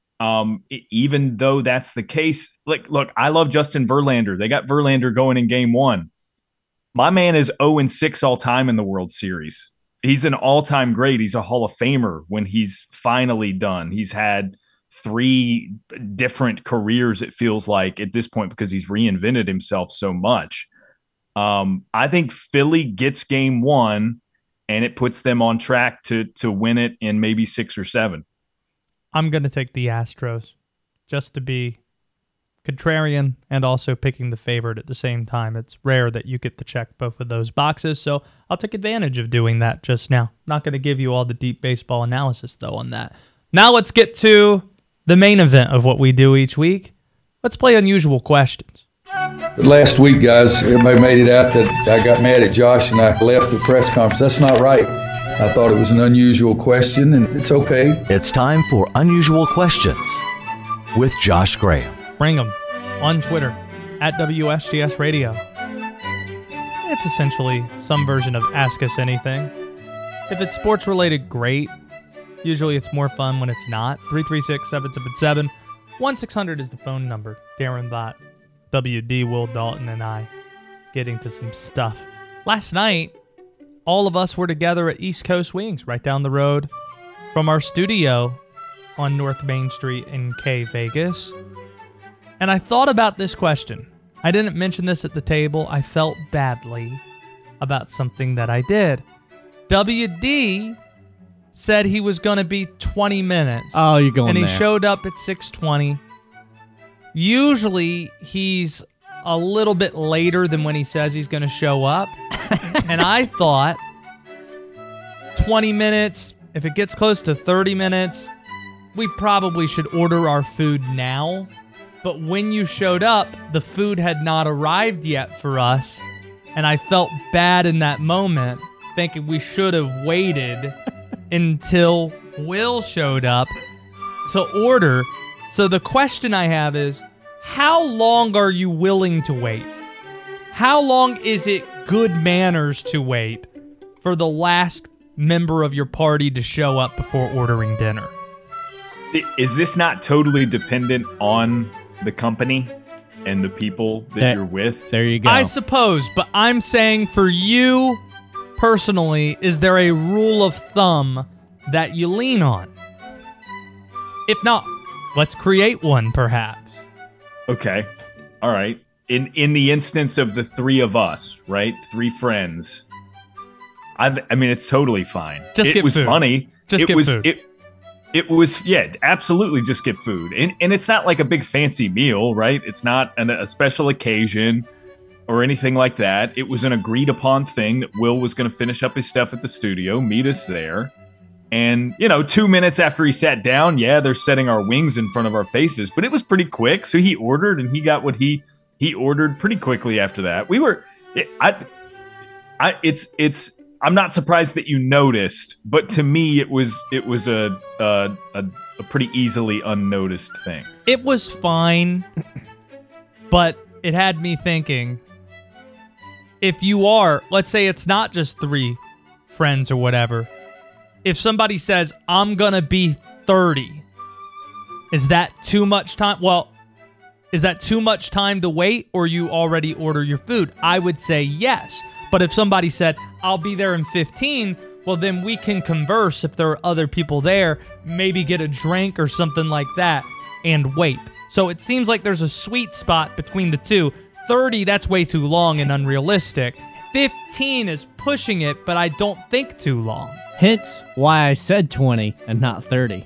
L: Even though that's the case, look, I love Justin Verlander. They got Verlander going in game 1. My man is 0-6 all time in the World Series. He's an all-time great. He's a Hall of Famer when he's finally done. He's had 3 different careers, it feels like, at this point, because he's reinvented himself so much. I think Philly gets game 1, and it puts them on track to win it in maybe 6 or 7.
E: I'm going to take the Astros just to be contrarian and also picking the favorite at the same time. It's rare that you get to check both of those boxes, so I'll take advantage of doing that just now. Not going to give you all the deep baseball analysis, though, on that. Now let's get to the main event of what we do each week. Let's play Unusual Questions.
M: Last week, guys, everybody made it out that I got mad at Josh and I left the press conference. That's not right. I thought it was an unusual question, and it's okay.
N: It's time for Unusual Questions with Josh Graham.
E: Bring them on Twitter at WSGS Radio. It's essentially some version of Ask Us Anything. If it's sports related, great. Usually it's more fun when it's not. 336-777. 1-600 is the phone number. Darren Vaught, WD, Will Dalton, and I getting to some stuff. Last night, all of us were together at East Coast Wings, right down the road from our studio on North Main Street in K, Vegas. And I thought about this question. I didn't mention this at the table. I felt badly about something that I did. WD said he was going to be 20 minutes.
F: Oh, you're going
E: and he
F: there.
E: showed up at 6:20. Usually, he's a little bit later than when he says he's going to show up. And I thought 20 minutes, if it gets close to 30 minutes, we probably should order our food now. But when you showed up, the food had not arrived yet for us. And I felt bad in that moment, thinking we should have waited until Will showed up to order. So the question I have is, how long are you willing to wait? How long is it good manners to wait for the last member of your party to show up before ordering dinner?
L: Is this not totally dependent on the company and the people that you're with?
F: There you go.
E: I suppose, but I'm saying for you personally, is there a rule of thumb that you lean on? If not, let's create one, perhaps.
L: Okay. All right. In the instance of the 3 of us, right? 3 friends. I mean, it's totally fine.
E: Just get food.
L: It was funny.
E: Just get food.
L: It was, yeah, absolutely just get food. And it's not like a big fancy meal, right? It's not a special occasion or anything like that. It was an agreed upon thing that Will was going to finish up his stuff at the studio, meet us there. And, 2 minutes after he sat down, yeah, they're setting our wings in front of our faces. But it was pretty quick. So he ordered and he got what he ordered pretty quickly after that. I'm not surprised that you noticed, but to me, it was a pretty easily unnoticed thing.
E: It was fine, but it had me thinking, if you are, let's say it's not just 3 friends or whatever, if somebody says, I'm going to be 30, is that too much time? Well, is that too much time to wait, or you already order your food? I would say yes. But if somebody said, I'll be there in 15, well, then we can converse if there are other people there, maybe get a drink or something like that, and wait. So it seems like there's a sweet spot between the two. 30, that's way too long and unrealistic. 15 is pushing it, but I don't think too long.
F: Hence why I said 20 and not 30.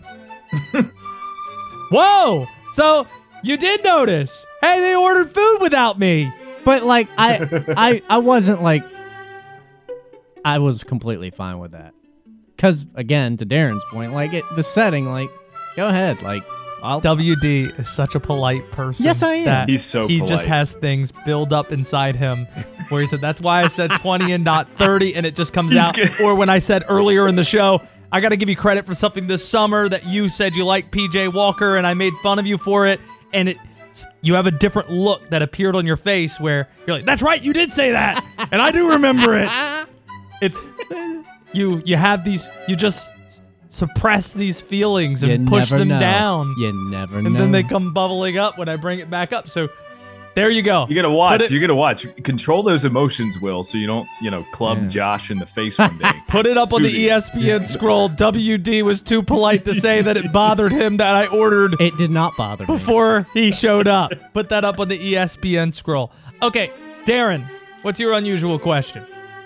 E: Whoa! So you did notice. Hey, they ordered food without me.
F: But like I wasn't like I was completely fine with that. Cause again, to Darren's point, like the setting, like go ahead, like
E: WD is such a polite person.
F: Yes, I am.
E: That
L: He's so
E: he
L: polite.
E: just has things build up inside him where he said, that's why I said 20 and not 30, and it just comes out. Or when I said earlier in the show, I got to give you credit for something this summer that you said you like PJ Walker, and I made fun of you for it, and you have a different look that appeared on your face where you're like, that's right, you did say that, and I do remember it. It's you have these, you just suppress these feelings and push them down.
F: You never know.
E: And then they come bubbling up when I bring it back up. So there you go.
L: You gotta watch. You gotta watch. Control those emotions, Will, so you don't, club Josh in the face one day.
E: Put it up on the ESPN scroll. WD was too polite to say that it bothered him that I ordered.
F: It did not bother me.
E: Before he showed up. Put that up on the ESPN scroll. Okay, Darren, what's your unusual question?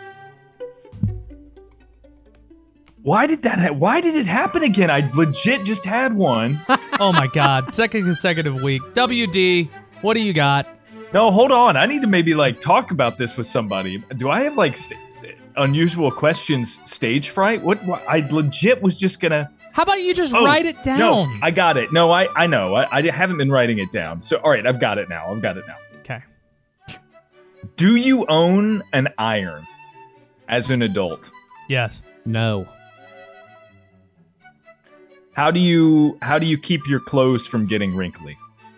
L: Why did it happen again? I legit just had one.
E: Oh my God. Second consecutive week. WD, what do you got?
L: No, hold on. I need to maybe talk about this with somebody. Do I have unusual questions stage fright? What I legit was just gonna.
E: How about you just write it down?
L: No, I got it. No, I know. I haven't been writing it down. So, all right, I've got it now.
E: Okay.
L: Do you own an iron as an adult?
E: Yes.
F: No.
L: How do you keep your clothes from getting wrinkly?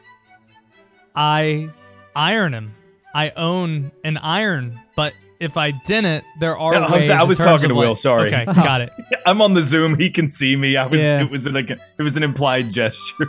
E: I iron them. I own an iron, but if I didn't, there are ways.
L: I was talking to Will. Sorry.
E: Okay, got it.
L: I'm on the Zoom. He can see me. It was an implied gesture.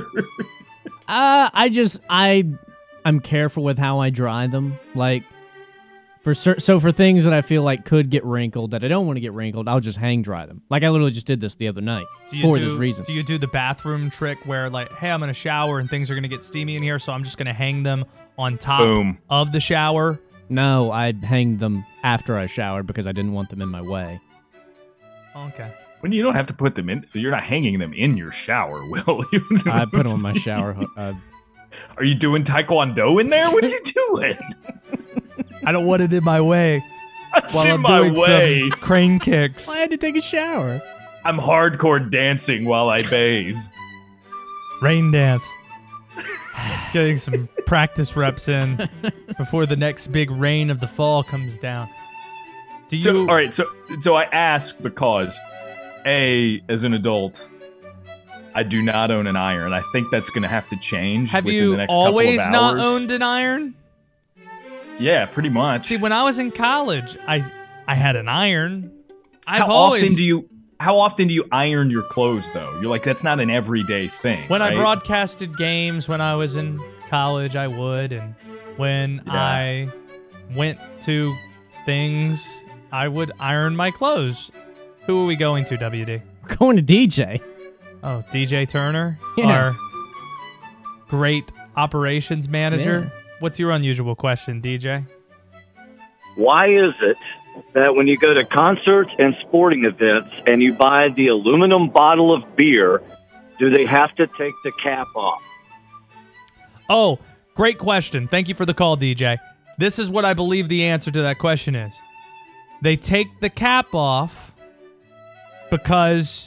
F: I'm careful with how I dry them. Like for things that I feel like could get wrinkled that I don't want to get wrinkled, I'll just hang dry them. Like I literally just did this the other night for this reason.
E: Do you do the bathroom trick where hey, I'm in a shower and things are going to get steamy in here, so I'm just going to hang them on top of the shower?
F: No, I hang them after I showered because I didn't want them in my way.
E: Okay.
L: When you don't have to put them in, you're not hanging them in your shower, Will.
F: I put them on my shower.
L: Are you doing Taekwondo in there? What are you doing?
E: I don't want it in my way while I'm doing some crane kicks.
F: I had to take a shower.
L: I'm hardcore dancing while I bathe.
E: Rain dance. Getting some practice reps in before the next big rain of the fall comes down.
L: All right, so I ask because, as an adult, I do not own an iron. I think that's going to have to change.
E: Have
L: within
E: you
L: the next couple of
E: always
L: hours.
E: not owned an iron?
L: Yeah, pretty much.
E: See, when I was in college, I had an iron.
L: How often do you iron your clothes, though? You're like, that's not an everyday thing.
E: When
L: right?
E: I broadcasted games when I was in college, I would. And when I went to things, I would iron my clothes. Who are we going to, WD?
F: We're going to DJ.
E: Oh, DJ Turner?
F: Yeah.
E: Our great operations manager?
F: Yeah.
E: What's your unusual question, DJ?
O: Why is it that when you go to concerts and sporting events and you buy the aluminum bottle of beer, do they have to take the cap off?
E: Oh, great question. Thank you for the call, DJ. This is what I believe the answer to that question is. They take the cap off because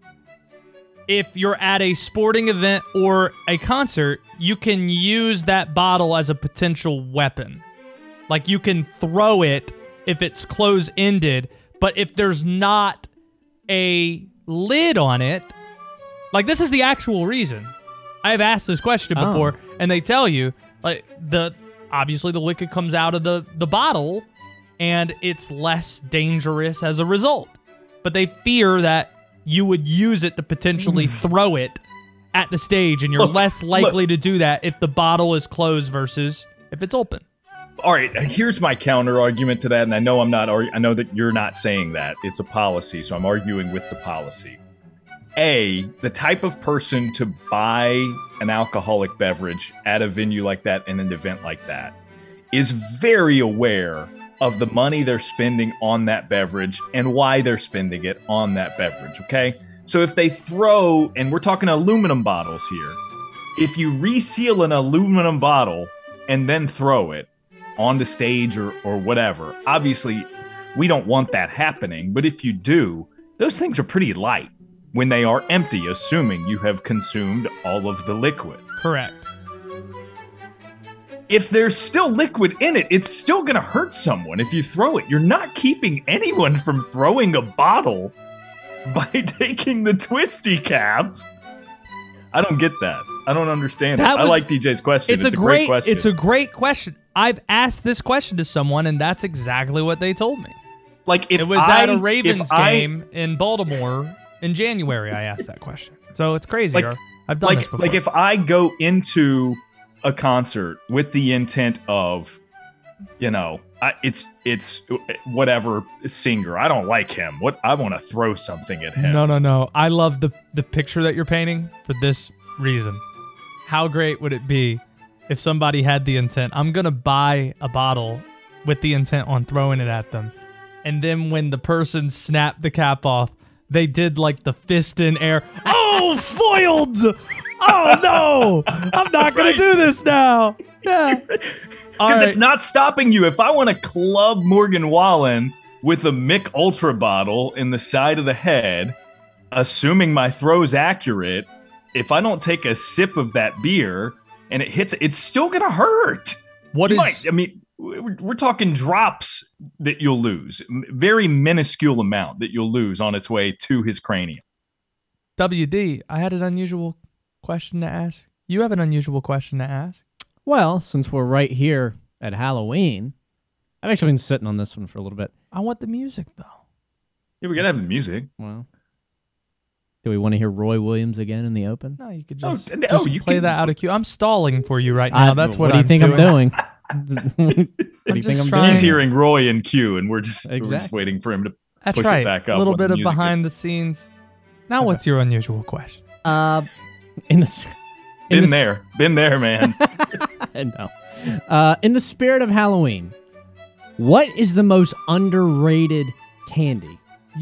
E: if you're at a sporting event or a concert, you can use that bottle as a potential weapon. Like you can throw it if it's close-ended, but if there's not a lid on it, like this is the actual reason. I have asked this question before, and they tell you, like obviously the liquid comes out of the bottle, and it's less dangerous as a result. But they fear that you would use it to potentially throw it at the stage, and you're less likely to do that if the bottle is closed versus if it's open.
L: All right, here's my counter argument to that, and I know I know that you're not saying that. It's a policy, so I'm arguing with the policy. The type of person to buy an alcoholic beverage at a venue like that and an event like that is very aware of the money they're spending on that beverage and why they're spending it on that beverage, okay? So if they throw, and we're talking aluminum bottles here, if you reseal an aluminum bottle and then throw it on the stage or whatever, obviously we don't want that happening, but if you do, those things are pretty light when they are empty, assuming you have consumed all of the liquid.
E: Correct.
L: If there's still liquid in it, it's still going to hurt someone if you throw it. You're not keeping anyone from throwing a bottle by taking the twisty cap. I don't get that. I don't understand it. I like DJ's question. It's a great question.
E: It's a great question. I've asked this question to someone, and that's exactly what they told me.
L: Like if
E: it was at a Ravens game in Baltimore in January, I asked that question. So it's crazy. I've done this before.
L: Like if I go into a concert with the intent of, it's whatever singer. I don't like him. I want to throw something at him.
E: No. I love the picture that you're painting for this reason. How great would it be if somebody had the intent? I'm going to buy a bottle with the intent on throwing it at them. And then when the person snapped the cap off, they did like the fist in air. Oh, foiled! Oh, no! I'm not going to do this now. Yeah.
L: Because it's not stopping you. If I want to club Morgan Wallen with a Mick Ultra bottle in the side of the head, assuming my throw's accurate, if I don't take a sip of that beer and it hits, it's still going to hurt. We're talking drops that you'll lose. Very minuscule amount that you'll lose on its way to his cranium.
E: WD, I had an unusual question to ask. You have an unusual question to ask?
F: Well, since we're right here at Halloween, I've actually been sitting on this one for a little bit.
E: I want the music, though.
L: Yeah, we got to have the music.
F: Well, do we want to hear Roy Williams again in the open?
E: No, you could just play that out of cue. I'm stalling for you right now. That's what
F: do you think I'm doing?
L: He's hearing Roy in Q, and we're just waiting for him to push it back up.
E: A little bit of behind the scenes. Now, what's your unusual question?
L: Been there, man.
F: No. In the spirit of Halloween, what is the most underrated candy?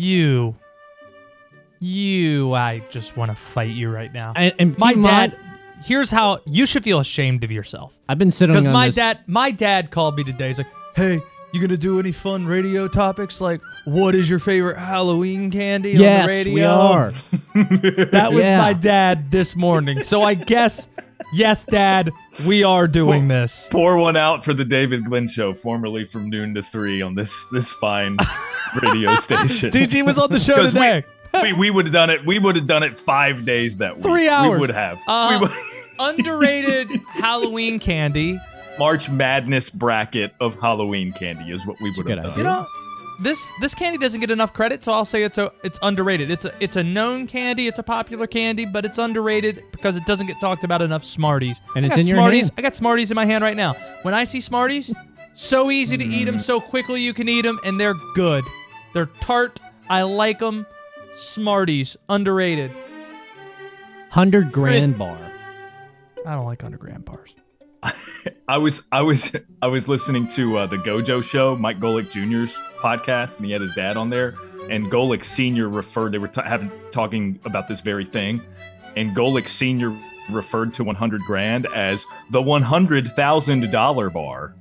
E: I just want to fight you right now.
F: And
E: my dad. Here's how you should feel ashamed of yourself.
F: I've been sitting on this.
E: Because my dad called me today. He's like, "Hey, you gonna do any fun radio topics? Like, what is your favorite Halloween candy on the radio?"
F: We are.
E: That was my dad this morning. So I guess, yes, Dad, we are doing this.
L: Pour one out for the David Glenn Show, formerly from noon to 3 on this fine radio station.
E: DG was on the show today.
L: We would have done it. We would have done it 5 days that week.
E: 3 hours.
L: We would have.
E: Underrated Halloween candy.
L: March Madness bracket of Halloween candy is what we would have done.
E: You know, this candy doesn't get enough credit, so I'll say it's underrated. It's a known candy. It's a popular candy, but it's underrated because it doesn't get talked about enough. Smarties.
F: And it's in your hand.
E: I got Smarties in my hand right now. When I see Smarties, so easy to eat them, so quickly you can eat them, and they're good. They're tart. I like them. Smarties, underrated.
F: 100 grand bar.
E: I don't like 100 grand bars.
L: I was listening to the Gojo Show, Mike Golick Jr.'s podcast, and he had his dad on there. And Golick Sr. they were talking about this very thing, and Golick Sr. referred to 100 grand as the $100,000 bar.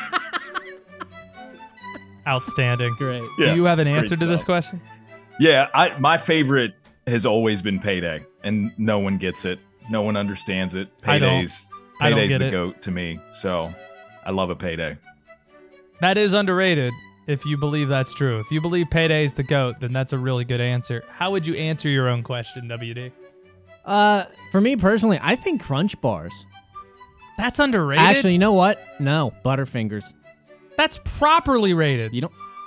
E: Outstanding.
F: Great.
E: Yeah, do you have an answer to this question?
L: Yeah, my favorite has always been Payday, and no one gets it. No one understands it. Payday's the GOAT to me, so I love a Payday.
E: That is underrated, if you believe that's true. If you believe Payday's the GOAT, then that's a really good answer. How would you answer your own question, WD?
F: For me personally, I think Crunch Bars.
E: That's underrated?
F: Actually, you know what? No, Butterfingers.
E: That's properly rated.
F: You don't...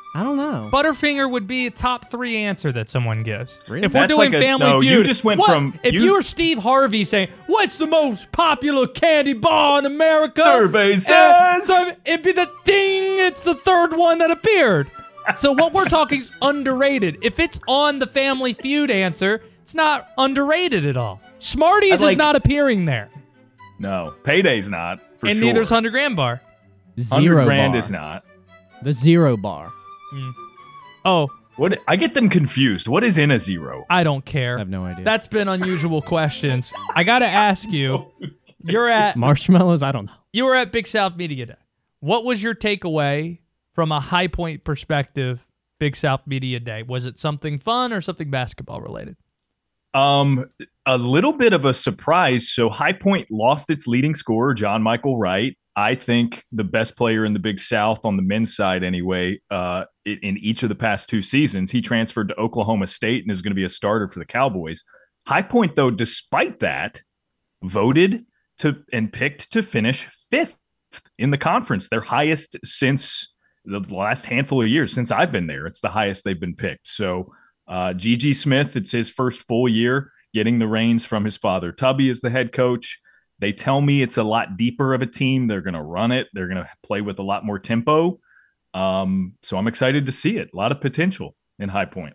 F: I don't know.
E: Butterfinger would be a top 3 answer that someone gives.
F: Really?
E: If we're
L: That's
E: doing
L: like
E: Family
L: no,
E: Feud,
L: you just went from
E: if you were Steve Harvey saying, "What's the most popular candy bar in America?"
L: Survey says.
E: So it'd be the ding. It's the 3rd one that appeared. So what we're talking is underrated. If it's on the Family Feud answer, it's not underrated at all. Smarties is not appearing there.
L: No, Payday's not. For
E: and
L: sure.
E: neither's 100 Grand Bar.
F: 0
L: $100
F: bar.
L: is not.
F: The 0 bar.
E: Oh,
L: what? I get them confused. What is in a 0?
E: I don't care.
F: I have no idea.
E: That's been unusual questions. I got to ask you. You're at
F: Marshmallows? I don't know.
E: You were at Big South Media Day. What was your takeaway from a High Point perspective, Big South Media Day? Was it something fun or something basketball related?
L: A little bit of a surprise. So High Point lost its leading scorer, John Michael Wright. I think the best player in the Big South on the men's side anyway, in each of the past 2 seasons. He transferred to Oklahoma State and is going to be a starter for the Cowboys. High Point, though, despite that, voted to and picked to finish 5th in the conference, their highest since the last handful of years, since I've been there. It's the highest they've been picked. So G.G. Smith, it's his first full year getting the reins from his father. Tubby is the head coach. They tell me it's a lot deeper of a team. They're going to run it. They're going to play with a lot more tempo. So I'm excited to see it. A lot of potential in High Point.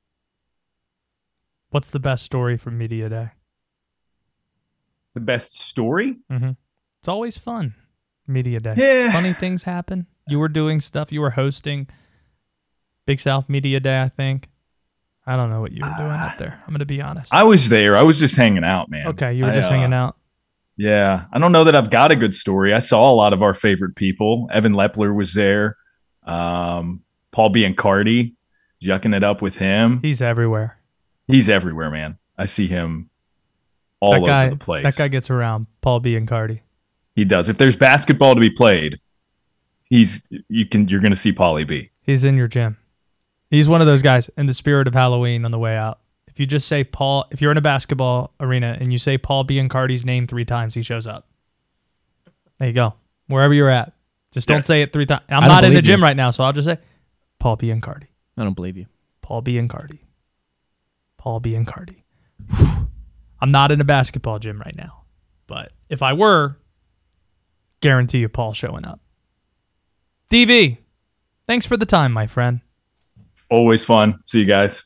E: What's the best story from Media Day?
L: The best story?
E: Mm-hmm. It's always fun. Media Day.
L: Yeah.
E: Funny things happen. You were doing stuff. You were hosting Big South Media Day, I think. I don't know what you were doing up there. I'm going to be honest.
L: I was there. I was just hanging out, man.
E: Okay, you were just hanging out.
L: Yeah. I don't know that I've got a good story. I saw a lot of our favorite people. Evan Lepler was there. Paul Biancardi, yucking it up with him.
E: He's everywhere.
L: He's everywhere, man. I see him all over the place.
E: That guy gets around, Paul Biancardi.
L: He does. If there's basketball to be played, you're going to see Paulie B.
E: He's in your gym. He's one of those guys in the spirit of Halloween on the way out. If you just say Paul, if you're in a basketball arena and you say Paul Biancardi's name 3 times, he shows up. There you go. Wherever you're at. Just don't say it 3 times. I'm not in the gym right now, so I'll just say Paul Biancardi.
F: I don't believe you.
E: Paul Biancardi. Paul Biancardi. I'm not in a basketball gym right now. But if I were, guarantee you Paul showing up. DV, thanks for the time, my friend.
L: Always fun. See you guys.